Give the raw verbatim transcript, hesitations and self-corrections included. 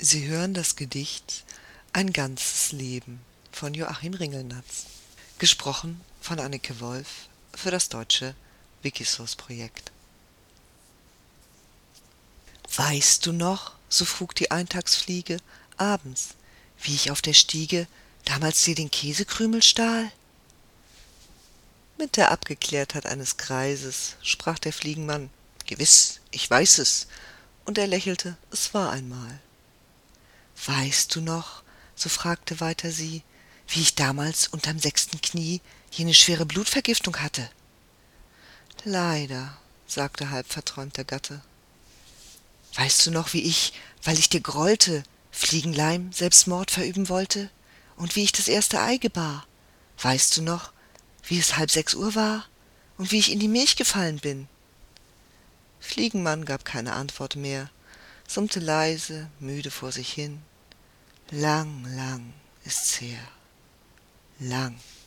Sie hören das Gedicht »Ein ganzes Leben« von Joachim Ringelnatz, gesprochen von Anneke Wolf für das deutsche Wikisource-Projekt. »Weißt du noch«, so frug die Eintagsfliege abends, »wie ich auf der Stiege damals dir den Käsekrümel stahl?« Mit der Abgeklärtheit eines Greises sprach der Fliegenmann: »Gewiß, ich weiß es«, und er lächelte: »Es war einmal.« »Weißt du noch«, so fragte weiter sie, »wie ich damals unterm sechsten Knie jene schwere Blutvergiftung hatte?« »Leider«, sagte halb verträumt der Gatte. »Weißt du noch, wie ich, weil ich dir grollte, Fliegenleim Selbstmord verüben wollte? Und wie ich das erste Ei gebar? Weißt du noch, wie es halb sechs Uhr war? Und wie ich in die Milch gefallen bin?« Fliegenmann gab keine Antwort mehr, summte leise, müde vor sich hin: »Lang, lang ist's her, lang.«